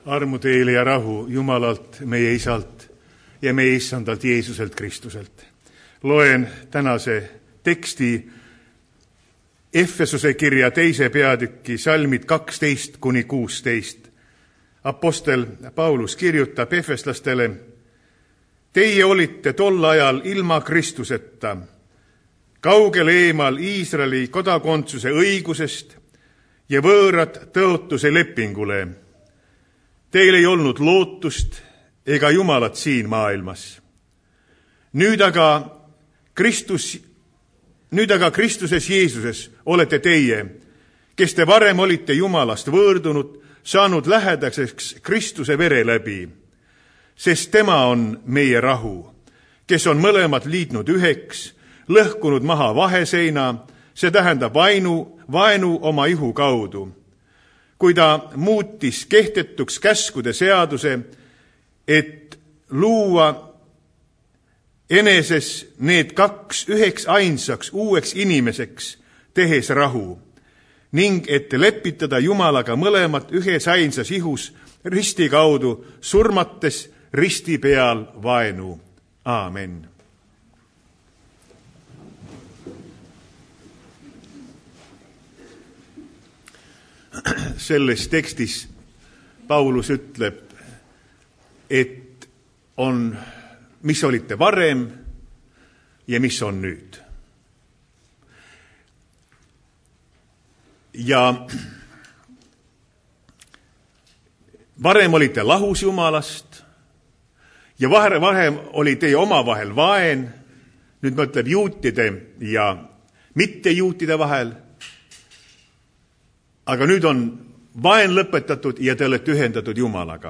Armu teile ja rahu Jumalalt, meie Isalt ja meie Issandalt Jeesuselt Kristuselt. Loen tänase teksti Efesuse kirja 2. peatüki salmid 12-16. Apostel Paulus kirjutab efeslastele: Teie olite tol ajal ilma Kristuseta, kaugel eemal Iisraeli kodakondsuse õigusest ja võõrad tõotuse lepingule. Teil ei olnud lootust ega Jumalat siin maailmas. Nüüd aga Kristuses Jeesuses olete teie, kes te varem olite Jumalast võõrdunud, saanud lähedaseks Kristuse vere läbi, sest tema on meie rahu, kes on mõlemad liitnud üheks, lõhkunud maha vaheseina, see tähendab vaenu oma ihu kaudu. Kui ta muutis kehtetuks käskude seaduse, et luua eneses need kaks üheks ainsaks uueks inimeseks, tehes rahu, ning et lepitada Jumalaga mõlemad ühes ainsas ihus risti kaudu, surmates risti peal vaenu. Aamen. Selles tekstis Paulus ütleb, et on, mis olite varem ja mis on nüüd. Ja varem olite lahus Jumalast ja varem oli teie omavahel vaen, nüüd mõtleb juutide ja mittejuutide vahel, aga nüüd on vaen lõpetatud ja te olete ühendatud Jumalaga.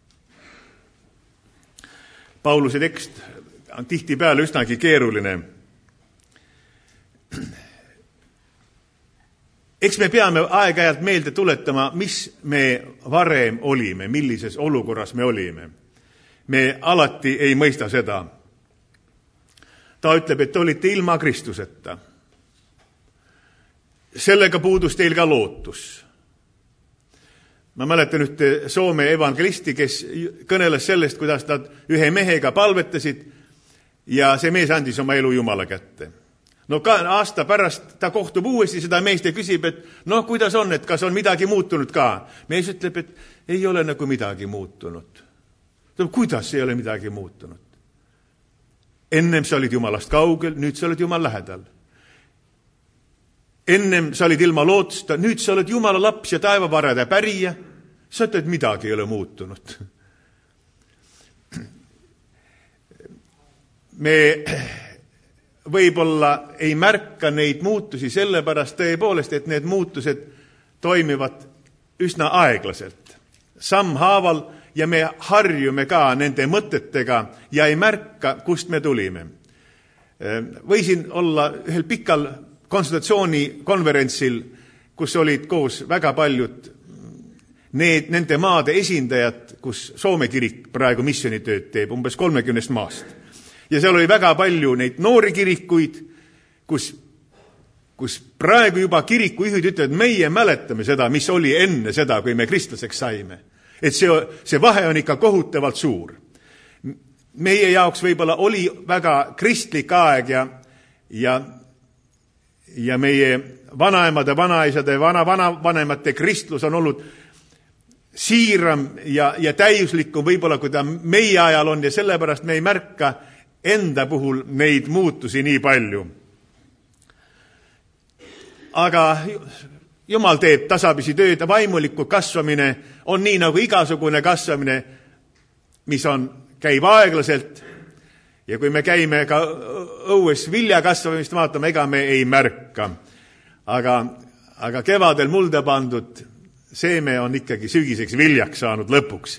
Pauluse tekst on tihtipeale üsnagi keeruline. Eks me peame aeg-ajalt meelde tuletama, mis me varem olime, millises olukorras me olime. Me alati ei mõista seda. Ta ütleb, et te olite ilma Kristuseta. Sellega puudus teil ka lootus. Ma mäletan ühte Soome evangelisti, kes kõneles sellest, kuidas nad ühe mehega palvetasid ja see mees andis oma elu Jumala kätte. No aasta pärast ta kohtub uuesti seda meest ja küsib, et kuidas on, et kas on midagi muutunud ka. Mees ütleb, et ei ole nagu midagi muutunud. Kuidas ei ole midagi muutunud? Ennem sa olid Jumalast kaugel, nüüd sa oled Jumal lähedal. Ennem sa olid ilma lootusta, nüüd sa oled Jumala laps ja taevavarade pärija, sa ütled, midagi ei ole muutunud. Me võib-olla ei märka neid muutusi sellepärast tõepoolest, et need muutused toimivad üsna aeglaselt, sammhaaval, ja me harjume ka nende mõtetega ja ei märka, kust me tulime. Võisin olla ühel pikal konsultatsioonikonverentsil, kus olid koos väga paljud nende maade esindajad, kus Soome kirik praegu missioonitööd teeb, umbes 30 maast. Ja seal oli väga palju neid noori kirikuid, kus praegu juba kirikujuhid ütlevad, meie mäletame seda, mis oli enne seda, kui me kristlaseks saime. Et see vahe on ikka kohutavalt suur. Meie jaoks võib-olla oli väga kristlik aeg ja meie vanaemade, vanaisade, vanavanemate kristlus on olnud siiram ja täiuslikum võib-olla, kui ta meie ajal on, ja sellepärast me ei märka enda puhul neid muutusi nii palju. Aga Jumal teeb tasapisi tööd, vaimuliku kasvamine on nii nagu igasugune kasvamine, mis käib aeglaselt. Ja kui me käime ka õues vilja kasvamist vaatama, ega me ei märka. Aga kevadel mulda pandud seeme on ikkagi sügiseks viljaks saanud lõpuks.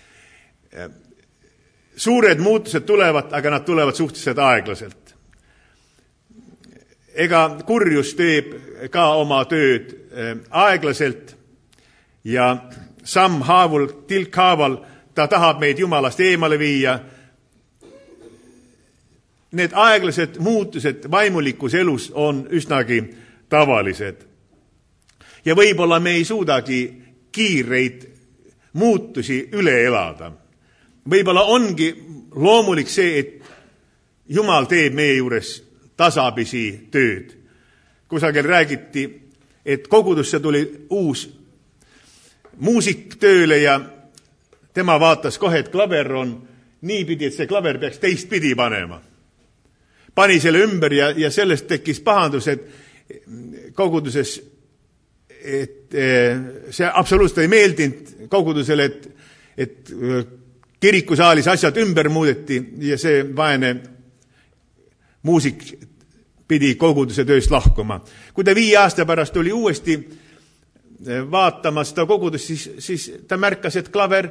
Suured muutused tulevad, aga nad tulevad suhteliselt aeglaselt. Ega kurjus teeb ka oma tööd aeglaselt ja sammhaavul, tilkhaaval ta tahab meid Jumalast eemale viia. Need aeglased muutused vaimulikus elus on üsnagi tavalised. Ja võib-olla me ei suudagi kiireid muutusi üle elada. Võib-olla ongi loomulik see, et Jumal teeb meie juures tasapisi tööd. Kusagil räägiti, et kogudusse tuli uus muusik tööle ja tema vaatas kohe, et klaver on niipidi, et see klaver peaks teistpidi panema. Pani selle ümber ja sellest tekkis pahandus, et koguduses, et see absoluutselt ei meeldinud kogudusele, et kirikusaalis asjad ümber muudeti ja see vaene muusik pidi koguduse tööst lahkuma. Kui ta 5 aasta pärast oli uuesti vaatama seda kogudust, siis ta märkas, et klaver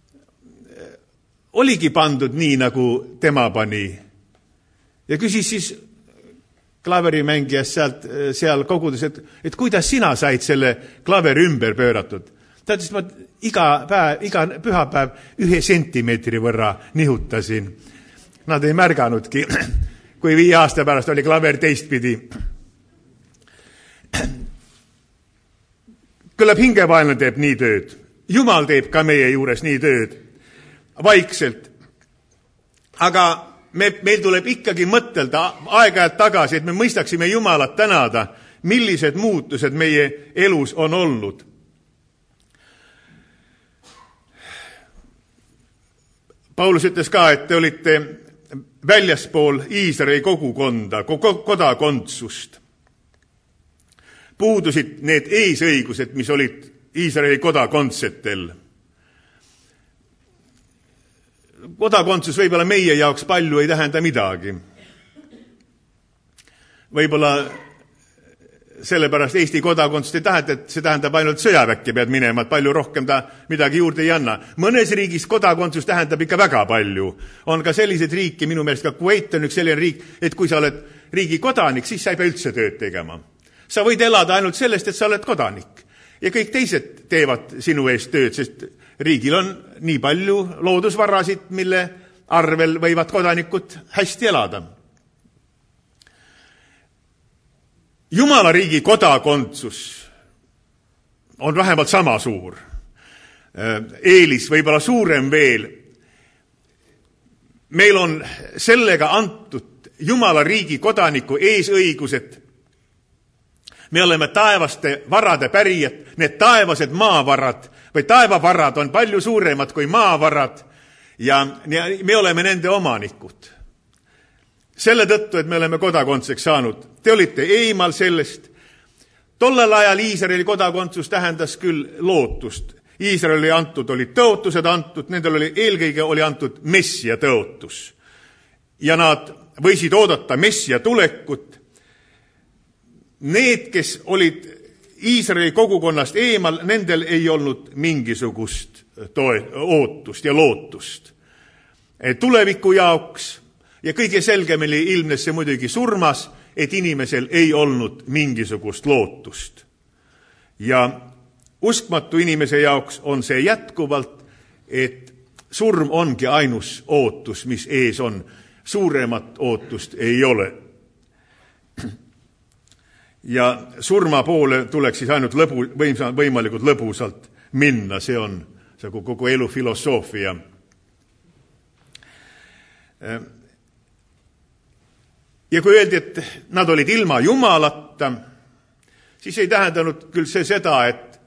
oligi pandud nii, nagu tema pani. Ja küsis siis klaverimängijast seal kogudus, et kuidas sina said selle klaveri ümber pööratud. Ta ütles, ma iga pühapäev 1 sentimeetri võrra nihutasin. Nad ei märganudki, kui 5 aasta pärast oli klaver teistpidi. Küllap hingevaenlane teeb nii tööd. Jumal teeb ka meie juures nii tööd. Vaikselt. Aga meil tuleb ikkagi mõtelda aeg-ajalt tagasi, et me mõistaksime Jumalat tänada, millised muutused meie elus on olnud. Paulus ütles ka, et te olite väljaspool Iisraeli kogukonda, kodakondsust. Puudusid need eesõigused, mis olid Iisraeli kodakondsetel. Kodakondsus võib-olla meie jaoks palju ei tähenda midagi. Võib-olla sellepärast Eesti kodakondsust ei tähenda, et see tähendab ainult sõjaväkke pead minema, et palju rohkem ta midagi juurde ei anna. Mõnes riigis kodakondsus tähendab ikka väga palju. On ka sellised riiki, minu meelest ka Kuwait on üks selline riik, et kui sa oled riigi kodanik, siis sa ei pea üldse tööd tegema. Sa võid elada ainult sellest, et sa oled kodanik. Ja kõik teised teevad sinu eest tööd, sest riigil on nii palju loodusvarasid, mille arvel võivad kodanikud hästi elada. Jumala riigi kodakondsus on vähemalt sama suur. Eelis võib-olla suurem veel. Meil on sellega antud Jumala riigi kodaniku eesõigused. Me oleme taevaste varade pärijad, need taevased maavarad või taevavarad on palju suuremad kui maavarad ja me oleme nende omanikud. Selle tõttu, et me oleme kodakondseks saanud. Te olite eemal sellest. Tollel ajal Iisraeli kodakondsus tähendas küll lootust. Iisraeli antud olid tõotused antud, nendel eelkõige oli antud Messia tõotus. Ja nad võisid oodata Messia tulekut. Need, kes olid Iisraeli kogukonnast eemal, nendel ei olnud mingisugust ootust ja lootust. Tuleviku jaoks ja kõige selgemini ilmnes see muidugi surmas, et inimesel ei olnud mingisugust lootust. Ja uskmatu inimese jaoks on see jätkuvalt, et surm ongi ainus ootus, mis ees on. Suuremat ootust ei ole. Ja surma poole tuleks siis ainult võimalikult lõbusalt minna. See on see kogu elu filosoofia. Ja kui öeldi, et nad olid ilma Jumalata, siis ei tähendanud küll see seda,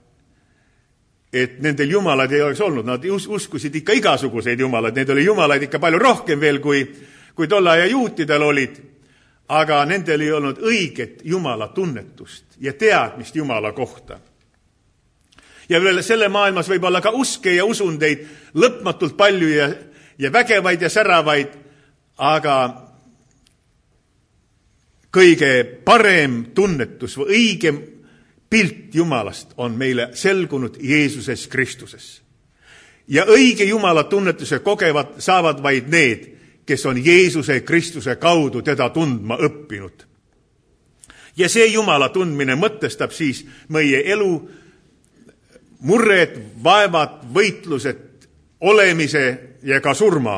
et nendel Jumalad ei oleks olnud. Nad uskusid ikka igasuguseid Jumalaid. Neid oli Jumalaid ikka palju rohkem veel, kui tolle aja juutidel olid. Aga nendel ei olnud õiget Jumala tunnetust ja teadmist Jumala kohta. Ja veel selle maailmas võib olla ka uske ja usundeid lõpmatult palju ja vägevaid ja säravaid, aga kõige parem tunnetus või õigem pilt Jumalast on meile selgunud Jeesuses Kristuses. Ja õige Jumala tunnetuse kogevad saavad vaid need, kes on Jeesuse Kristuse kaudu teda tundma õppinud. Ja see Jumala tundmine mõtestab siis meie elu murred, vaevad, võitlused, olemise ja ka surma.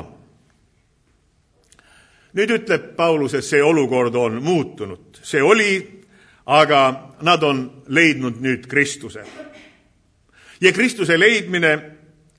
Nüüd ütleb Paulus, et see olukord on muutunud. See oli, aga nad on leidnud nüüd Kristuse. Ja Kristuse leidmine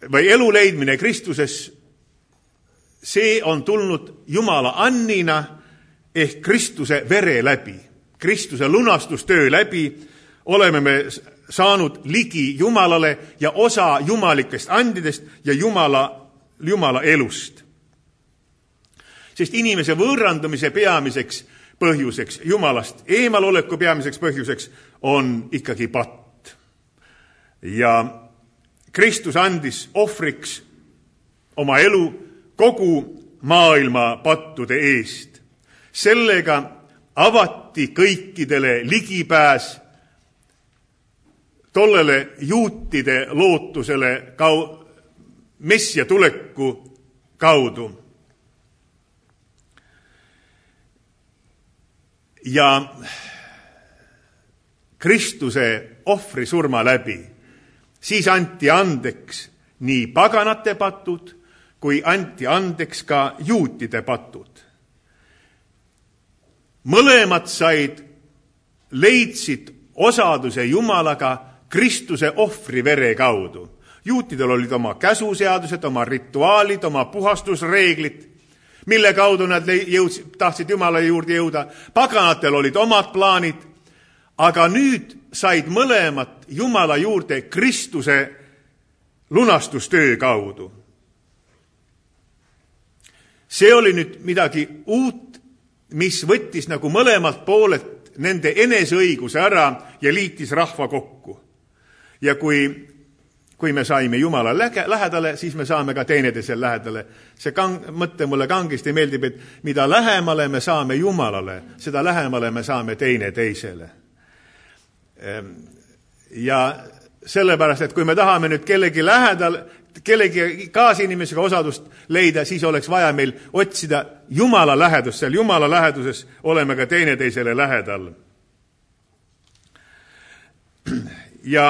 või elu leidmine Kristuses, see on tulnud Jumala annina ehk Kristuse vere läbi. Kristuse lunastustöö läbi oleme me saanud ligi Jumalale ja osa jumalikest andidest ja Jumala elust. Sest inimese võõrandumise peamiseks põhjuseks, Jumalast eemaloleku peamiseks põhjuseks on ikkagi patt. Ja Kristus andis ohvriks oma elu kogu maailma pattude eest. Sellega avati kõikidele ligipääs tollele juutide lootusele Messia tuleku kaudu. Ja Kristuse ohvri surma läbi siis anti andeks nii paganate patud, kui anti andeks ka juutide patud. Mõlemad leidsid osaduse Jumalaga Kristuse ohvri vere kaudu. Juutidel olid oma käsuseadused, oma rituaalid, oma puhastusreeglid, mille kaudu nad tahtsid Jumala juurde jõuda. Paganatel olid omad plaanid, aga nüüd said mõlemad Jumala juurde Kristuse lunastustöö kaudu. See oli nüüd midagi uut, mis võttis nagu mõlemalt poolelt nende eneseõiguse ära ja liitis rahva kokku. Ja kui me saime Jumala lähedale, siis me saame ka teineteisel lähedale. See mõte mulle kangesti meeldib, et mida lähemale me saame Jumalale, seda lähemale me saame teineteisele. Ja sellepärast, et kui me tahame nüüd kellegi kaasinimesega osadust leida, siis oleks vaja meil otsida Jumala lähedust. Seal Jumala läheduses oleme ka teineteisele lähedal. Ja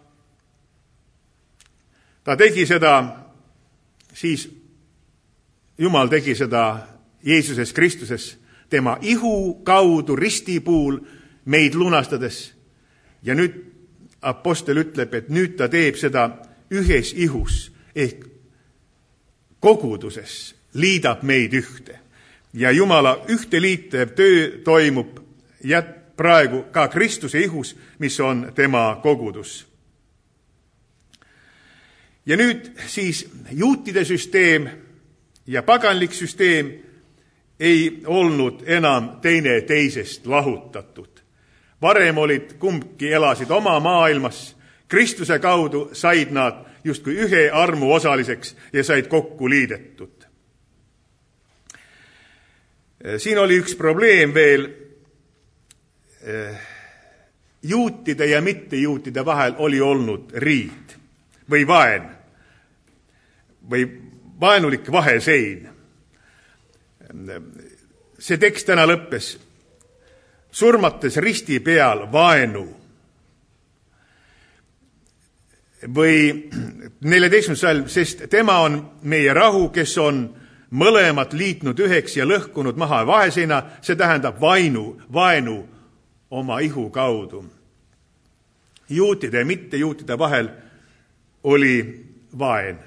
ta tegi seda, siis Jumal tegi seda Jeesuses Kristuses, tema ihu kaudu ristipuul meid lunastades. Ja nüüd apostel ütleb, et nüüd ta teeb seda ühes ihus ehk koguduses, liidab meid ühte. Ja Jumala ühte liitev töö toimub praegu ka Kristuse ihus, mis on tema kogudus. Ja nüüd siis juutide süsteem ja paganlik süsteem ei olnud enam teine teisest lahutatud. Varem olid kumbki elasid oma maailmas, Kristuse kaudu said nad justkui ühe armu osaliseks ja said kokku liidetud. Siin oli üks probleem veel. Juutide ja mittejuutide vahel oli olnud riid või vaen või vaenulik vahesein. See tekst täna lõppes surmates risti peal vaenu. Või 14. salm, sest tema on meie rahu, kes on mõlemad liitnud üheks ja lõhkunud maha vaheseina, see tähendab vaenu oma ihu kaudu. Juutide ja mittejuutide vahel oli vaen.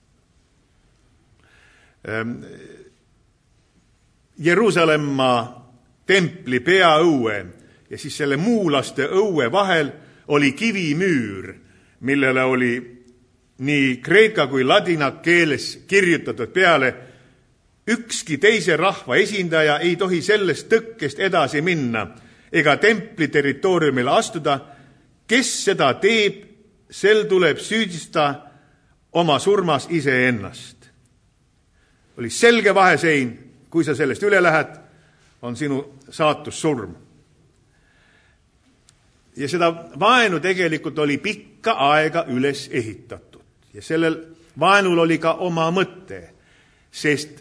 Jeruusalemma templi peaõue ja siis selle muulaste õue vahel oli kivimüür, millele oli nii kreeka kui ladina keeles kirjutatud peale: ükski teise rahva esindaja ei tohi sellest tõkkest edasi minna ega templi territooriumile astuda. Kes seda teeb, sel tuleb süüdistada oma surmas iseennast. Oli selge vahesein, kui sa sellest üle lähed, on sinu saatus surm. Ja seda vaenu tegelikult oli pikka aega üles ehitatud. Ja sellel vaenul oli ka oma mõte, sest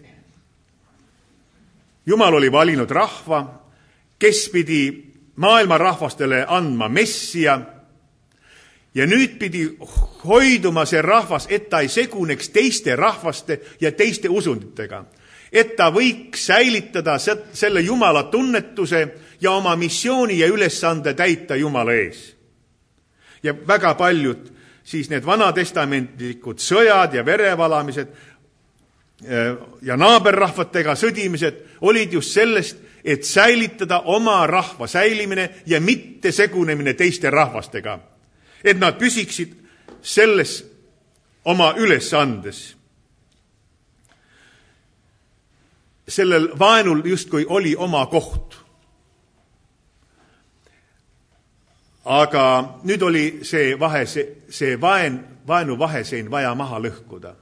Jumal oli valinud rahva, kes pidi maailma rahvastele andma Messia, ja nüüd pidi hoiduma see rahvas, et ta ei seguneks teiste rahvaste ja teiste usunditega, et ta võiks säilitada selle Jumala tunnetuse ja oma missiooni ja ülesande täita Jumala ees. Ja väga paljud siis need vanatestamentlikud sõjad ja verevalamised ja naaberrahvatega sõdimised olid just sellest, et säilitada oma rahva säilimine ja mitte segunemine teiste rahvastega. Et nad püsiksid selles oma ülesandes. Sellel vaenul justkui oli oma koht. Aga nüüd oli see vaenu vahesein vaja maha lõhkuda.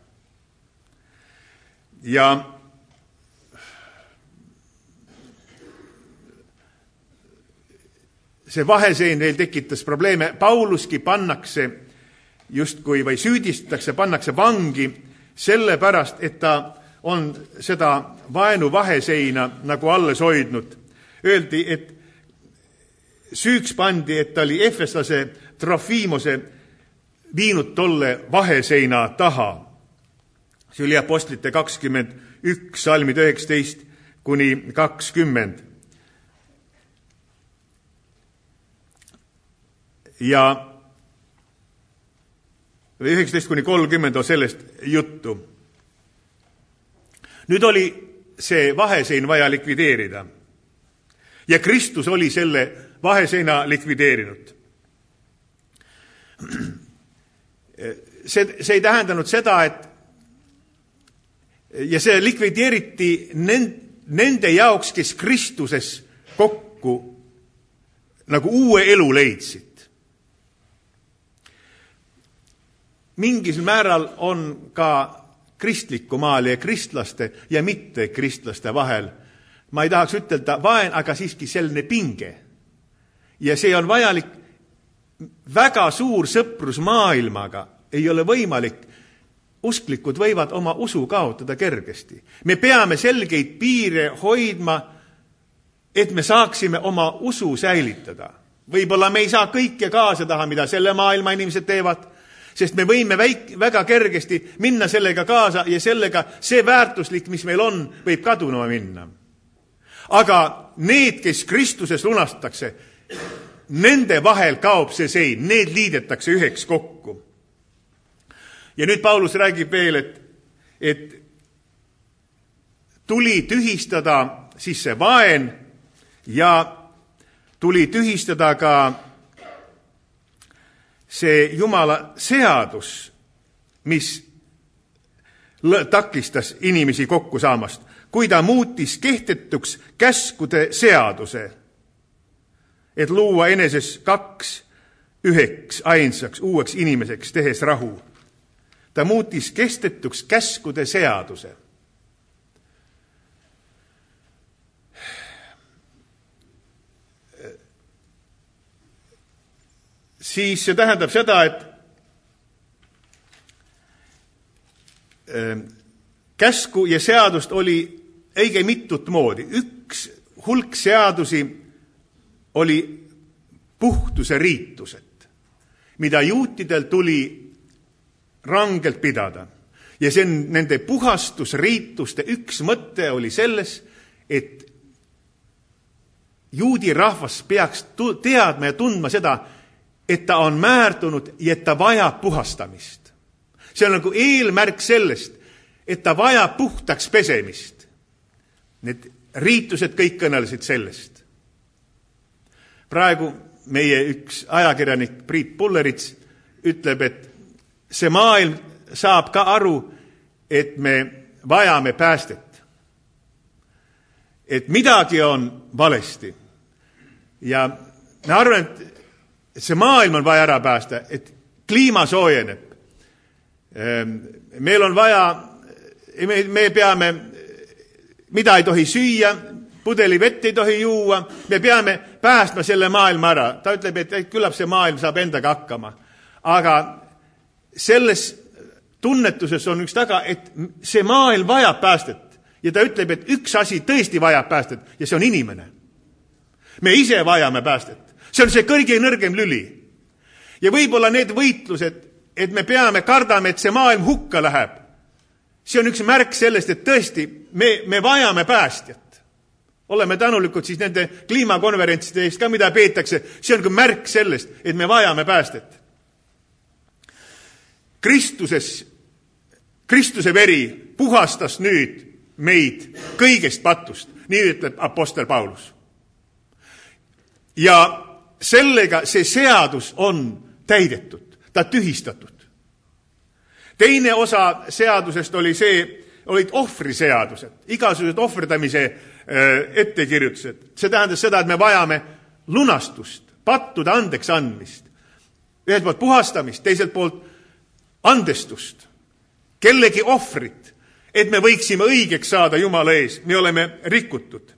Ja see vahesein veel tekitas probleeme. Pauluski pannakse justkui või süüdistatakse, pannakse vangi sellepärast, et ta on seda vaenu vaheseina nagu alles hoidnud. Öeldi, et süüks pandi, et ta oli efeslase Trofimose viinud tolle vaheseina taha. See oli Apostlite 21, salmid 19 kuni 20. Ja 19 kuni 30 on sellest juttu. Nüüd oli see vahesein vaja likvideerida. Ja Kristus oli selle vaheseina likvideerinud. See ei tähendanud seda, et ja see likvideeriti nende jaoks, kes Kristuses kokku nagu uue elu leidsid. Mingil määral on ka kristliku maal ja kristlaste ja mitte kristlaste vahel. Ma ei tahaks ütelda vaen, aga siiski selline pinge. Ja see on vajalik. Väga suur sõprus maailmaga ei ole võimalik. Usklikud võivad oma usu kaotada kergesti. Me peame selgeid piire hoidma, et me saaksime oma usu säilitada. Võib-olla me ei saa kõike kaasa taha, mida selle maailma inimesed teevad, sest me võime väga kergesti minna sellega kaasa ja sellega see väärtuslik, mis meil on, võib kadunema minna. Aga need, kes Kristuses lunastatakse, nende vahel kaob see sein, need liidetakse üheks kokku. Ja nüüd Paulus räägib veel, et tuli tühistada siis see vaen ja tuli tühistada ka see Jumala seadus, mis takistas inimesi kokku saamast, kui ta muutis kehtetuks käskude seaduse, et luua eneses 2 ainsaks uueks inimeseks, tehes rahu. Ta muutis kehtetuks käskude seaduse. Siis see tähendab seda, et käsku ja seadust oli õige mitut moodi. Üks hulk seadusi oli puhtuse riitused, mida juutidel tuli rangelt pidada. Ja see nende puhastusriituste üks mõte oli selles, et juudi rahvas peaks teadma ja tundma seda, et ta on määrdunud ja et ta vajab puhastamist. See on nagu eelmärk sellest, et ta vajab puhtaks pesemist. Need riitused kõik kõnelesid sellest. Praegu meie üks ajakirjanik Priit Pullerits ütleb, et see maailm saab ka aru, et me vajame päästet. Et midagi on valesti. Ja me arvan, et see maailm on vaja ära päästa, et kliima soojeneb. Meil on vaja, me peame, mida ei tohi süüa, pudeli vett ei tohi juua, me peame päästma selle maailma ära. Ta ütleb, et küllap see maailm saab endaga hakkama. Aga selles tunnetuses on üks taga, et see maailm vajab päästet. Ja ta ütleb, et üks asi tõesti vajab päästet ja see on inimene. Me ise vajame päästet. See on see kõige nõrgem lüli. Ja võib-olla need võitlused, et me kardame, et see maailm hukka läheb. See on üks märk sellest, et tõesti me vajame päästjat. Oleme tänulikud siis nende kliimakonverentside eest ka, mida peetakse. See on ka märk sellest, et me vajame päästet. Kristuse veri puhastas nüüd meid kõigest patust, nii ütleb apostel Paulus. Ja sellega see seadus on täidetud, ta tühistatud. Teine osa seadusest olid ohvriseadused, igasugused ohverdamise ettekirjutused. See tähendas seda, et me vajame lunastust, pattude andeks andmist. Ühelt poolt puhastamist, teiselt poolt andestust, kellegi ohvrit, et me võiksime õigeks saada Jumala ees. Me oleme rikutud.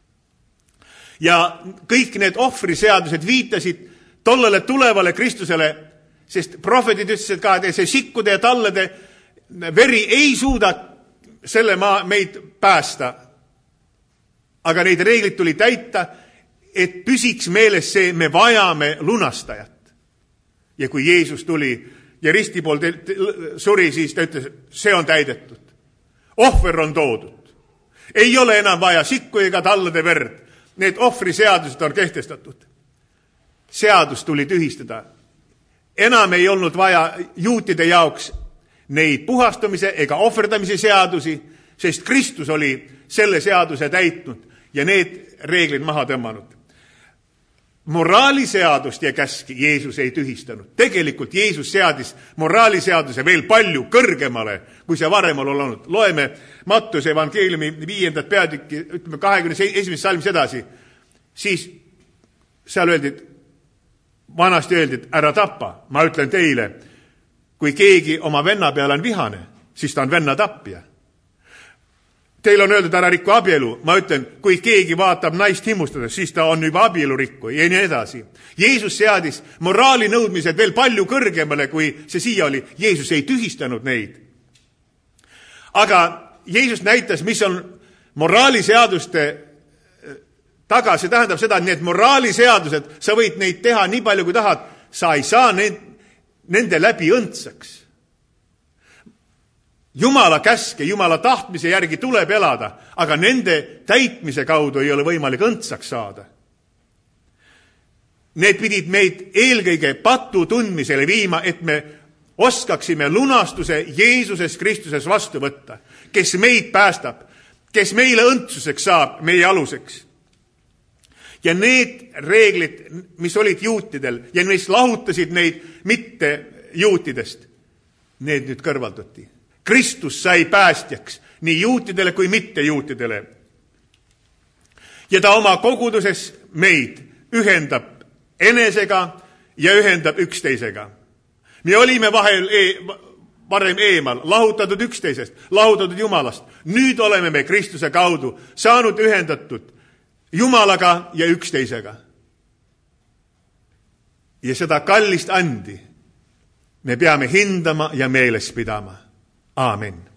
Ja kõik need ohvriseadused viitasid tollele tulevale Kristusele, sest prohvetid ütlesid ka, et see sikkude ja tallede veri ei suuda selle meid päästa. Aga neid reeglid tuli täita, et püsiks meeles see, me vajame lunastajat. Ja kui Jeesus tuli ja risti pool suri, siis ta ütles, see on täidetud. Ohver on toodud. Ei ole enam vaja sikku ega tallade verd. Need ohvriseadused on kehtestatud. Seadus tuli tühistada. Enam ei olnud vaja juutide jaoks neid puhastamise ega ohverdamise seadusi, sest Kristus oli selle seaduse täitnud ja need reeglid maha tõmmanud. Moraaliseadust ja käski Jeesus ei tühistanud. Tegelikult Jeesus seadis moraaliseaduse veel palju kõrgemale, kui see varem on olnud. Loeme Mattuse evangeeliumi 5. peatükki, ütleme 21. salmis edasi. Siis seal vanasti öeldi, et ära tappa. Ma ütlen teile, kui keegi oma venna peale on vihane, siis ta on venna tappija. Teil on öeldud, ära rikku abielu. Ma ütlen, kui keegi vaatab naist himmustades, siis ta on juba abielu rikku ja nii edasi. Jeesus seadis moraali nõudmised veel palju kõrgemale, kui see siia oli. Jeesus ei tühistanud neid. Aga Jeesus näitas, mis on moraaliseaduste taga. See tähendab seda, et need moraaliseadused, sa võid neid teha nii palju, kui tahad. Sa ei saa nende läbi õndsaks. Jumala käske, Jumala tahtmise järgi tuleb elada, aga nende täitmise kaudu ei ole võimalik õndsaks saada. Need pidid meid eelkõige patu tundmisele viima, et me oskaksime lunastuse Jeesuses Kristuses vastu võtta, kes meid päästab, kes meile õndsuseks saab, meie aluseks. Ja need reeglid, mis olid juutidel ja mis lahutasid neid mitte juutidest, need nüüd kõrvalduti. Kristus sai päästjaks nii juutidele kui mitte juutidele. Ja ta oma koguduses meid ühendab enesega ja ühendab üksteisega. Me olime varem eemal, lahutatud üksteisest, lahutatud Jumalast. Nüüd oleme me Kristuse kaudu saanud ühendatud Jumalaga ja üksteisega. Ja seda kallist andi me peame hindama ja meeles pidama. Aamen.